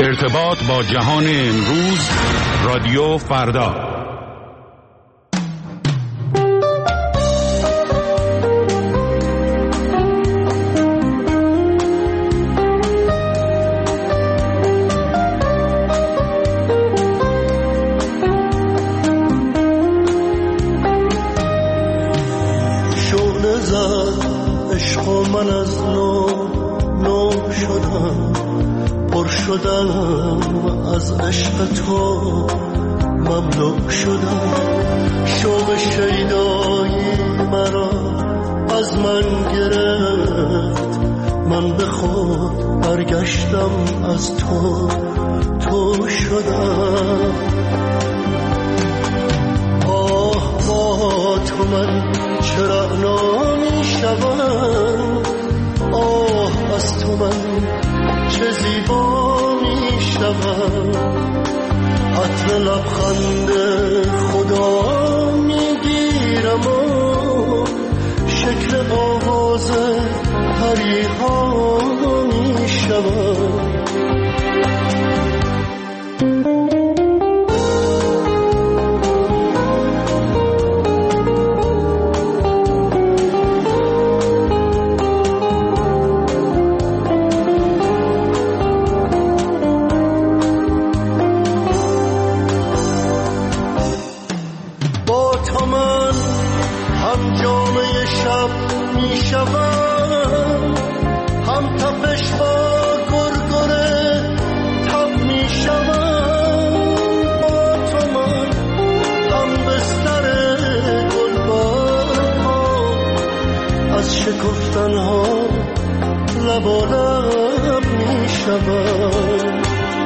ارتباط با جهان امروز، رادیو فردا. شعله زد عشق و من از نو شدم، پر شدم از عشق تو، مملو شدم. شوق شیدایی مرا از من گرفت، من به خود برگشتم از تو شدم. آه با تو من چرا نمی شدم، آه از تو من چه زیبا می شود. عطر لبخند خدا می گیرم و شکل آواز پریها می شود. شکفتنها لب و لب می شود.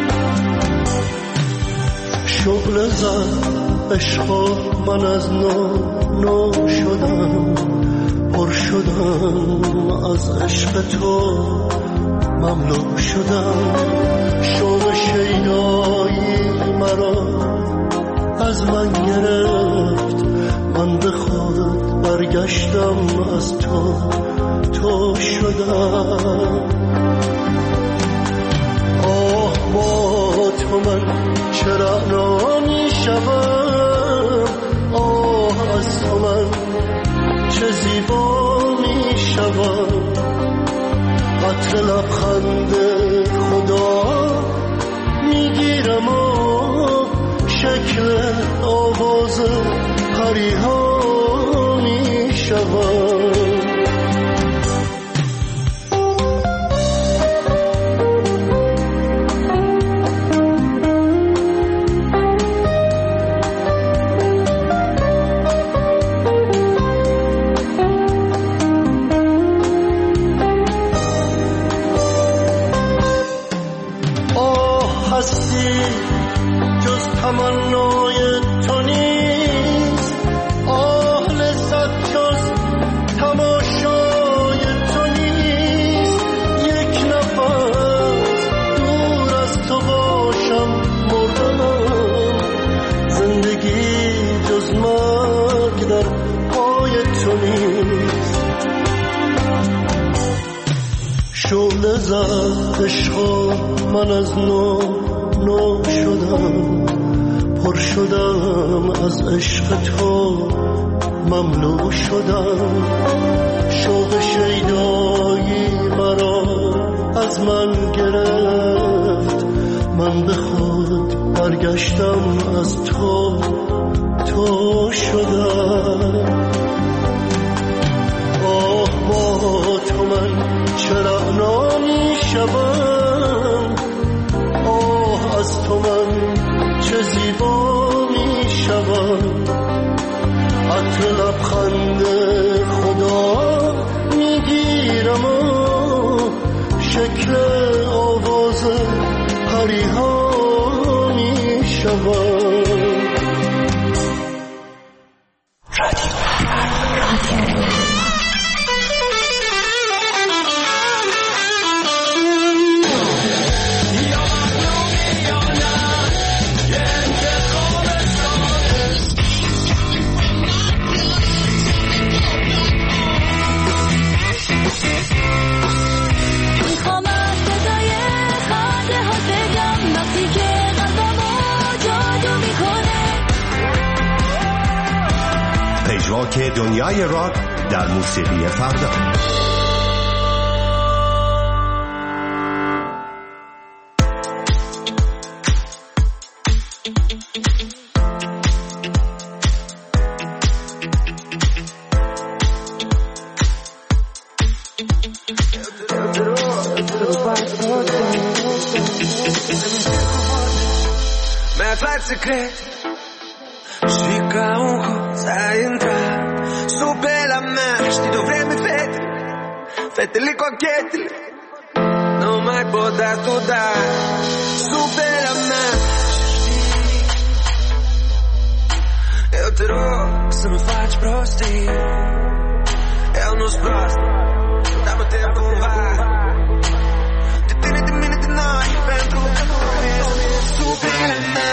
شعله زد عشق من از نو شدم، پر شدم از عشق تو، مملو شدم. شوق شیدایی مرا از من گرفت، من به خود برگشتم از تو شدم. آه با تو من چرا نمی شدم، آه از تو من چه زیبا می شدم. عطر لبخند خدا می گیرم و شکل آواز پریها می شود. تمنای تو نیست، آه لذت جز تماشای تو نیست. یک نفس دور از تو باشم مردم، زندگی جز مرگ در پای تو نیست. شعله زد عشق من از نو شدم، پر شدم از عشق تو، مملو شدم. شوق شیدایی مرا از من گرفت، من به خود برگشتم از تو شدم. آه با تو من چرا نمی شدم، آه از تو من چه زیبا می شود. عطر لبخند خدا می گیرم و شکل آواز پریها می شود. میخوام از صدای خنده ها بگم که دنیای راک در موسیقی فردا. Secret și ca un hoț ai intrat sub pe la mea. Știi de-o vreme fetele cochetele nu mai pot da tu da sub pe la mea. Eu te rog să nu faci prostii, eu nu-s prost, dar mă tem cumva de tine, de mine, de noi, pentru că nu ești sub pe la mea.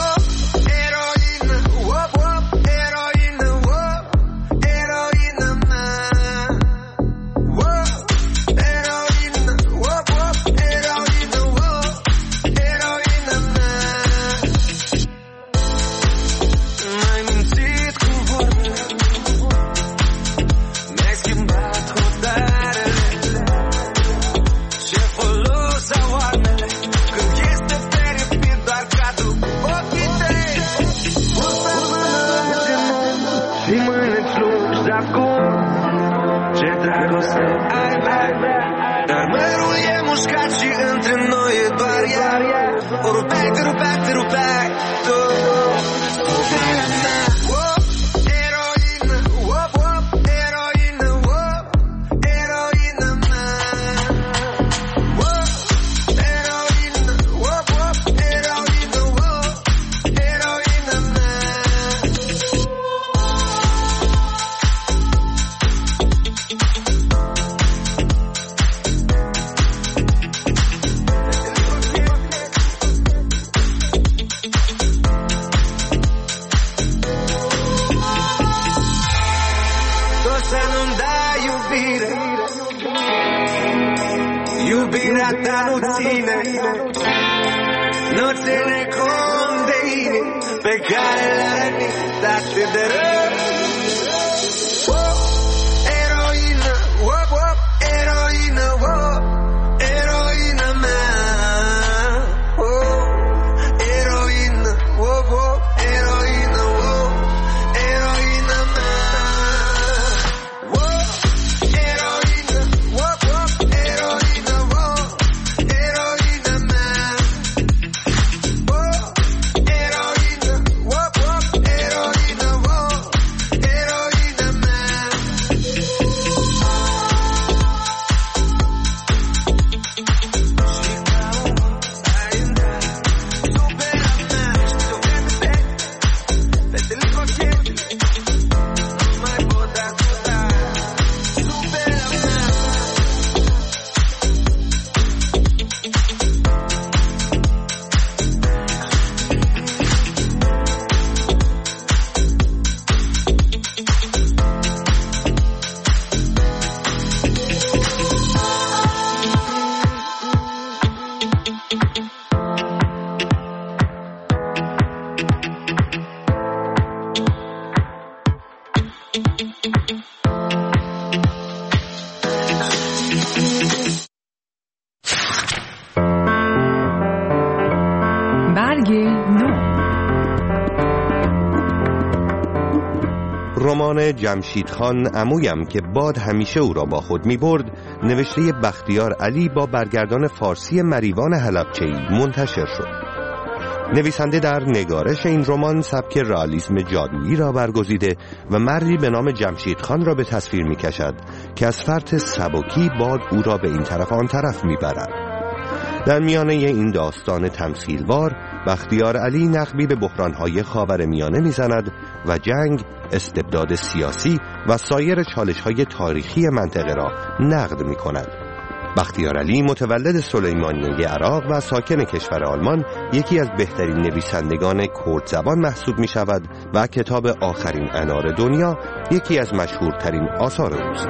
Dar mărul e mușcat și între noi e doar ea. O rupeai, te rupeai, te rupeai tu. Eroină, op, op, eroină, op, eroină mea. Eroină, op, op, eroină, op, eroină mea. Iubirea ta nu ține, nu ține cont de inimi pe care le-a rănit atât de rău. Eroină, op, op, eroină, op, eroină mea. Eroină, op, op, eroină, op, eroină mea. Eroină, op, op, eroină, op, eroină mea. Eroină, op, op, eroină, op, eroină mea. برگ نو. رمان جمشیدخان عمویم که باد همیشه او را با خود می برد، نوشته بختیار علی با برگردان فارسی مریوان حلبچه‌ای منتشر شد. نویسنده در نگارش این رمان سبک رئالیسم جادویی را برگزیده و مردی به نام جمشیدخان را به تصویر می کشد که از فرط سبکی باد او را به این طرف آن طرف می برد. در میانه این داستان تمثیلوار بختیار علی نقبی به بحران‌های خاورمیانه می‌زند و جنگ، استبداد سیاسی و سایر چالش‌های تاریخی منطقه را نقد می‌کند. بختیار علی متولد سلیمانیه عراق و ساکن کشور آلمان یکی از بهترین نویسندگان کرد زبان محسوب می‌شود و کتاب آخرین انار دنیا یکی از مشهورترین آثار اوست.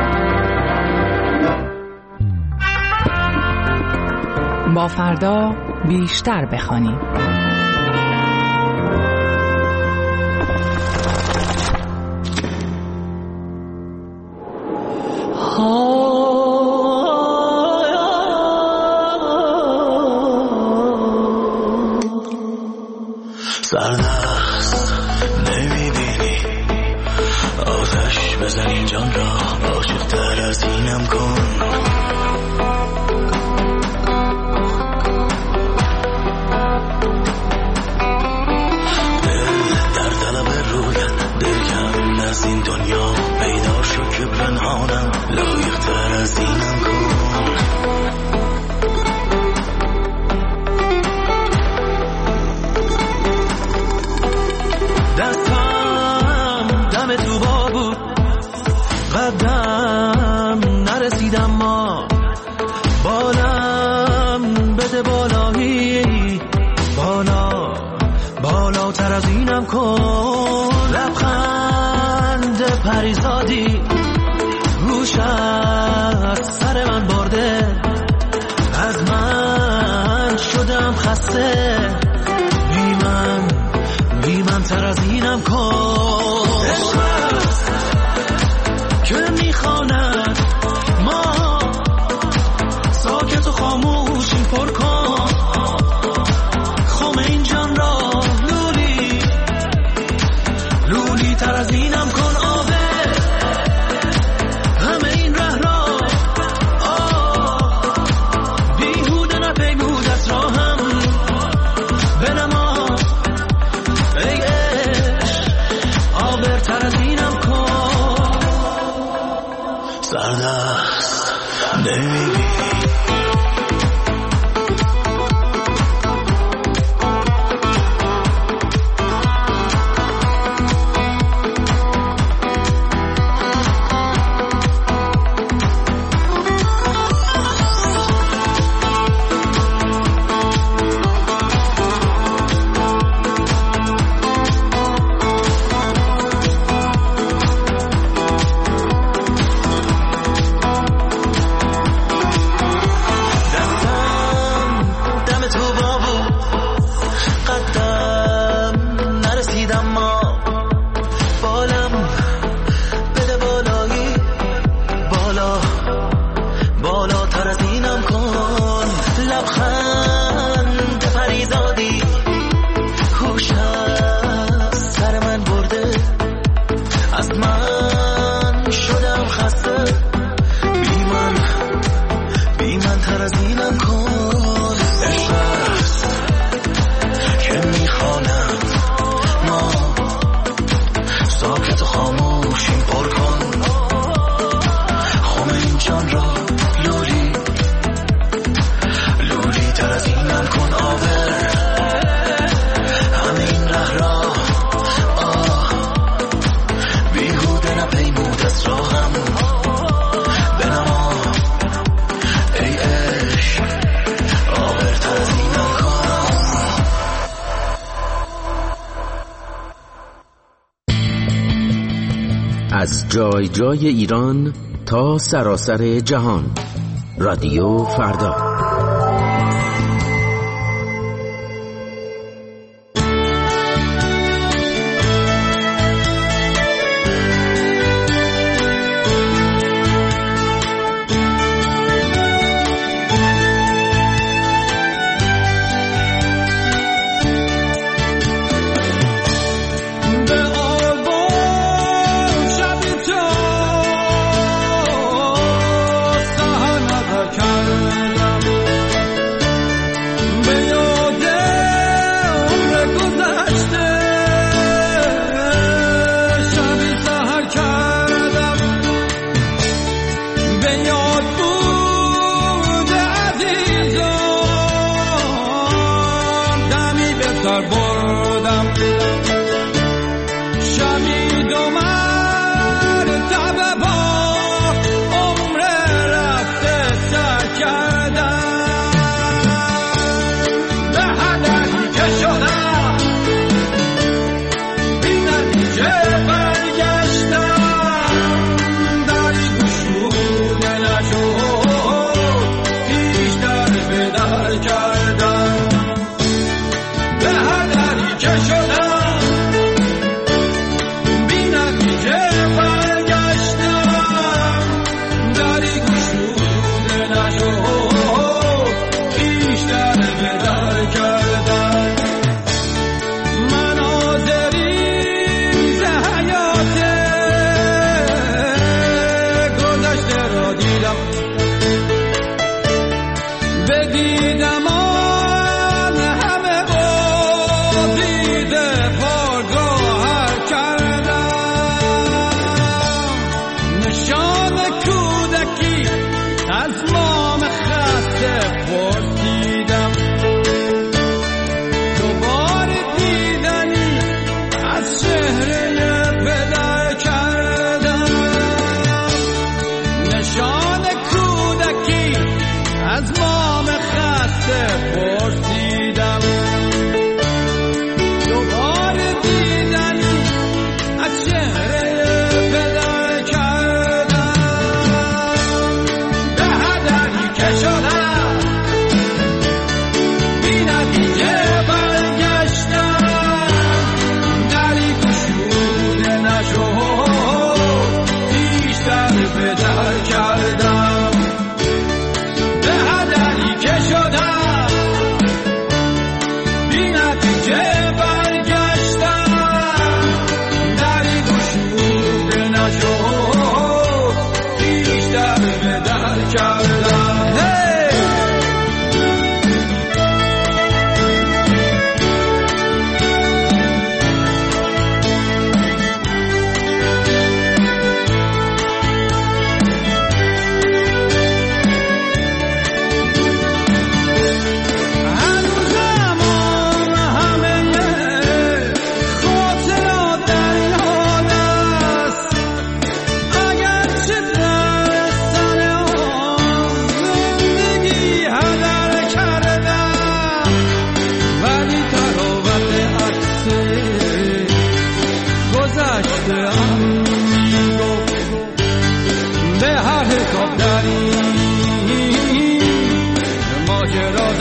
با فردا بیشتر بخوانیم. بزن این جان را عاشق‌تر از اینم کن. در طلب رویت دل کم از این دنیا پیدا شد که پنهانم لایق‌تر از اینم کن. دستم دم تو با بود قدم نرسیدم ما بالم بده بالایی بالا بالاتر از اینم کن. لبخند پریزادی گوش از سر من برده از من شدم خسته بی من تر از اینم کن. عشقت که میخواند ما ساکت و خاموشیم پر کن. خم این جان را لولی تر از اینم کن. آبه همه این ره را بیهوده نپیمودت را هم بنما ای عشق آبرتر از اینم کن. سردست نمیبینی از جای جای ایران تا سراسر جهان. رادیو فردا. به هدف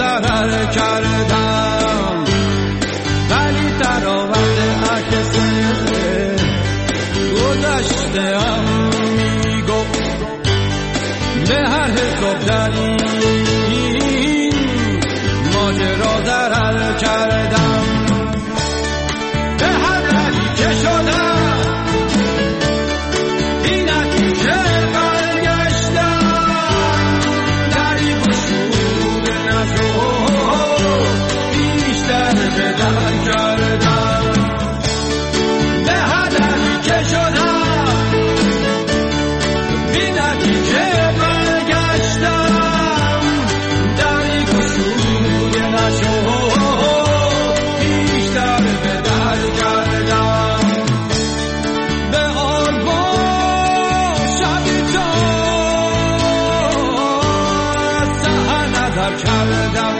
ضرر کردم، ولی در آورد عکس گذشته هم میگفت به هر حساب در این ماجرا ضرر کردم. به هر دری که شدم بی نتیجه برگشتم، دری گشود نشد بیشتر به در کردم. به هر دری که شدم بی نتیجه برگشتم، دری گشود نشد بیشتر به در کردم. به آن با شبی تا سحر نظر کردم،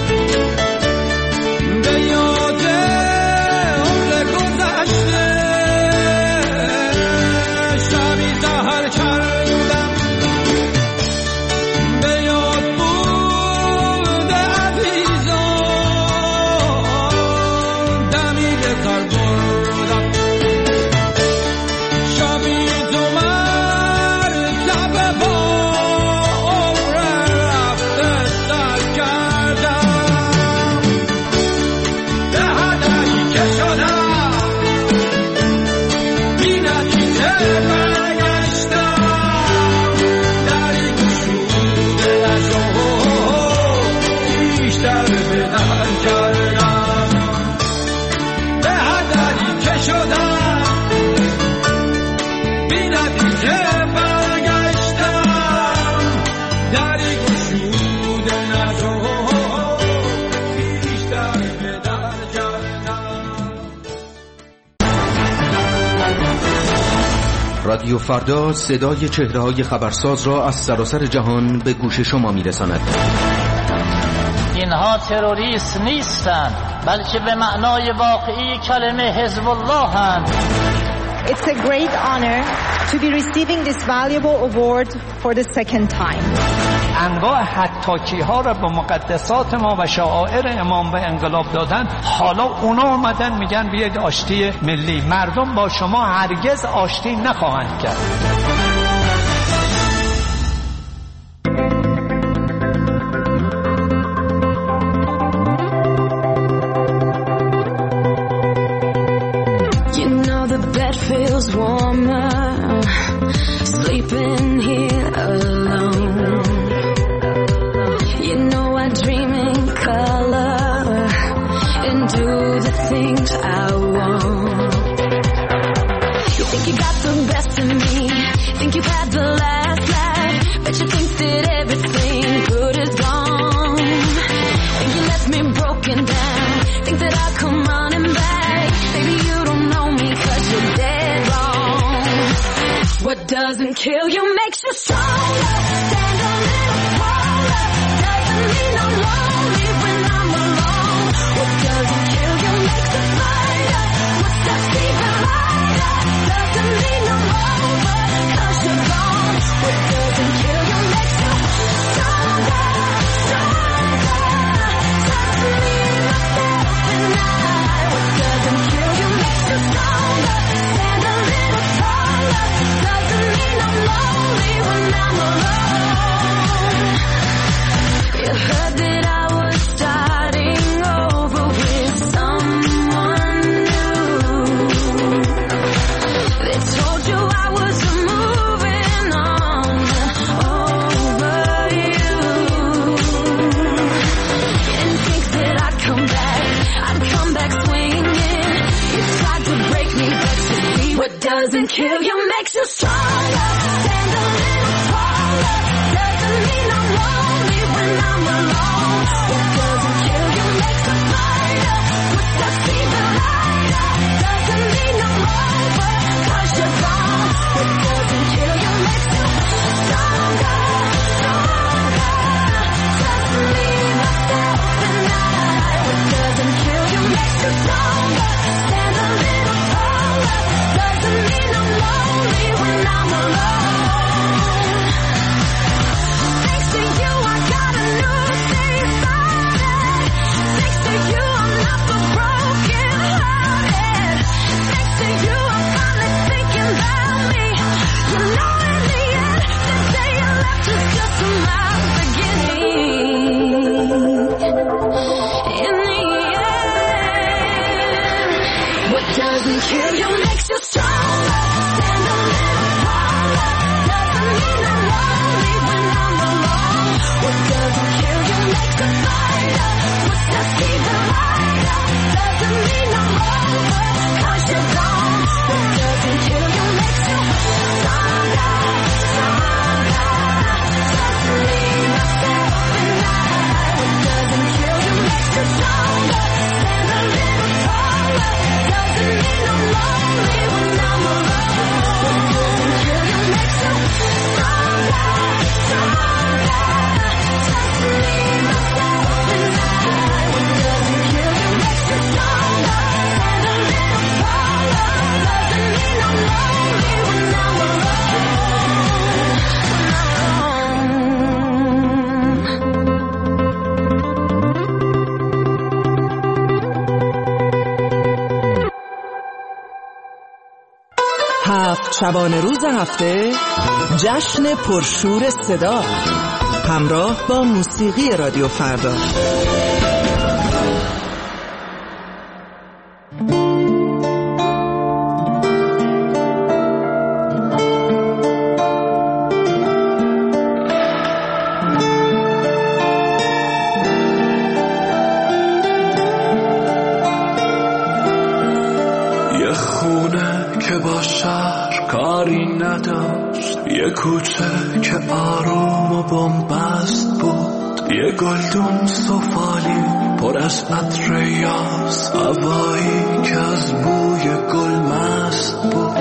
به یاد عمر گذشته شبی سحر کردم. به یاد بود عزیزان دمی به سر بردم، شبی دو مرتبه با عمر رفته سر کردم. به هدری که شدم بی نتیجه برگشتم، دری گشود نشد بیشتر به در کردم. به هدری که شدم بی نتیجه برگشتم، دری گشود نشد بیشتر به در کردم. رادیو فردا صدای چهره‌های خبرساز را از سراسر جهان به گوش شما می‌رساند. اینها تروریست نیستند، بلکه به معنای واقعی کلمه حزب الله هستند. It's a great honor to be receiving this valuable award for the second time. انواع حتاکی ها را به مقدسات ما و شعائر امام و انقلاب دادن، حالا اونا اومدن میگن بیاید آشتی ملی. مردم با شما هرگز آشتی نخواهند کرد. You know the bed feels warmer sleeping here alone. You know I dream in color and do the things I want. You think you got the best of me, think you've had the last laugh, but you think that everything good is gone. Think you left me broken down, think that I'll come running back. Baby, you don't know me 'cause you're dead wrong. What doesn't kill you makes you stronger. Stand a little taller. Doesn't mean I'm lonely when I'm alone. What doesn't kill you makes us lighter. Footsteps even lighter. Doesn't mean I'm over 'cause you're gone. What doesn't kill you makes you stronger, stronger. Just me, myself, and I. What doesn't kill you makes you stronger. Stand a little taller. Doesn't mean I'm lonely when I'm alone. You heard that I was starting over with someone new. They told you I was moving on over you. Didn't think that I'd come back swinging. You tried to break me, but you see what doesn't kill you makes you stronger. Stand a little taller. Doesn't mean I'm lonely when I'm alone. What doesn't kill you makes us lighter. Footsteps even lighter. Doesn't mean I'm over 'cause you're gone. What doesn't kill you makes you stronger, stronger. Just me, myself, and I. What doesn't kill you makes you stronger. Stand a little taller. Doesn't mean I'm lonely when I'm alone. doesn't kill you makes you stronger. Stand a little taller. Doesn't mean I'm lonely when I'm alone. What doesn't kill you makes you fighter. Footsteps even lighter. Doesn't mean I'm over, 'cause you're gone. What doesn't kill you makes you stronger, stronger. Doesn't mean I stay up at night. What doesn't kill you makes you stronger. Stand a little taller. Doesn't mean I'm lonely when I'm alone. What doesn't kill you makes you stronger, stronger. Doesn't mean I stay up at night. What doesn't kill you makes you stronger. Stand a little taller. Doesn't mean I'm lonely when I'm alone. هفت شبانه روز هفته جشن پرشور صدا همراه با موسیقی رادیو فردا. یه خونه که با شهر کاری نداشت، یه کوچه که آروم و بنبست بود، یه گلدون سفالی پر از عطر یاس، هوایی که از بوی گل مست بود.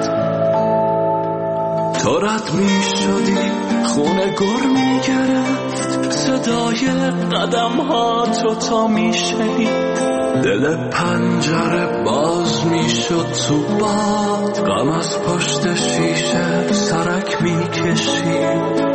تو رد می شدی خونه گر می گرفت، صدای قدم ها تو تا می شنید، دل پنجره باز می شد تو باد، غم از پشت شیشه سرک می کشید.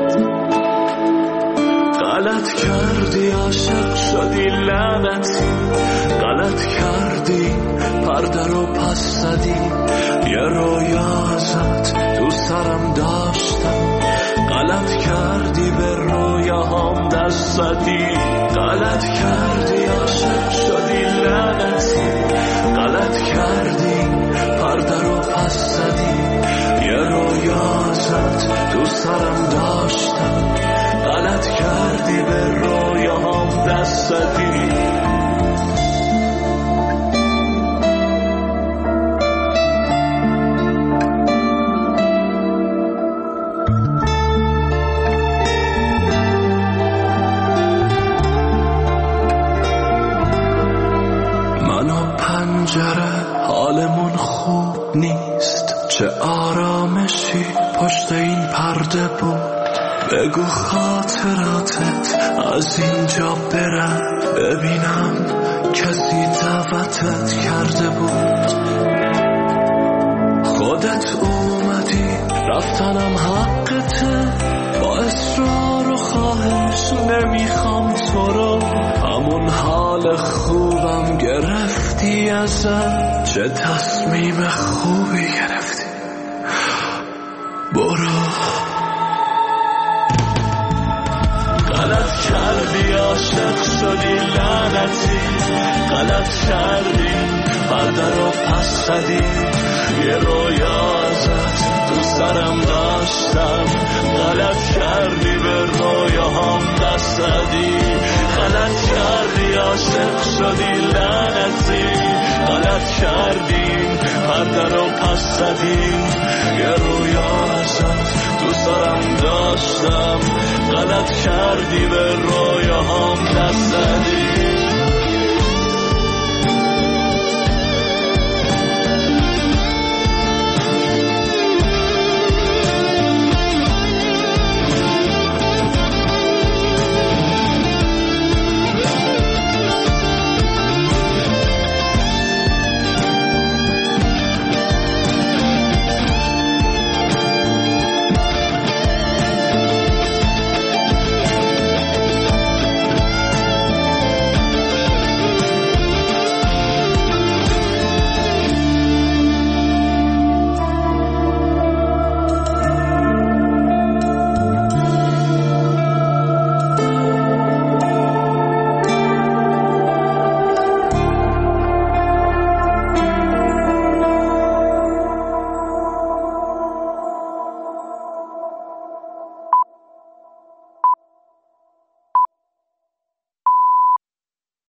غلط کردی عاشق شدی لعنتی، غلط کردی پرده رو پس زدی، یه رویا ازت تو سرم داشتم، غلط کردی به رویاهام دست زدی. غلط کردی عاشق شدی لعنتی، غلط کردی پرده رو پس زدی، یه رویا ازت تو سرم داشتم، غلط کردی به رویاهام دست زدی. حالمون خوب نیست، چه آرامشی پشت این پرده بود. بگو خاطراتت از اینجا برم، ببینم کسی دعوتت کرده بود. خودت اومدی رفتنم حقته، با اصرار و خواهش نمیخوام تو رو، همون حال خوبم گرفتی ازم، چه تصمیم خوبی گرفتی. برو. غلط کردی عاشق شدی لعنتی، غلط کردی پرده رو پس زدی، یه رویا ازت تو سرم داشتم، غلط کردی به رویاهام دست زدی. غلط کردی عاشق شدی لعنتی، غلط کردی پرده رو پس زدی، یه رویا ازت تو سرم داشتم، غلط کردی به رویاهام دست زدی.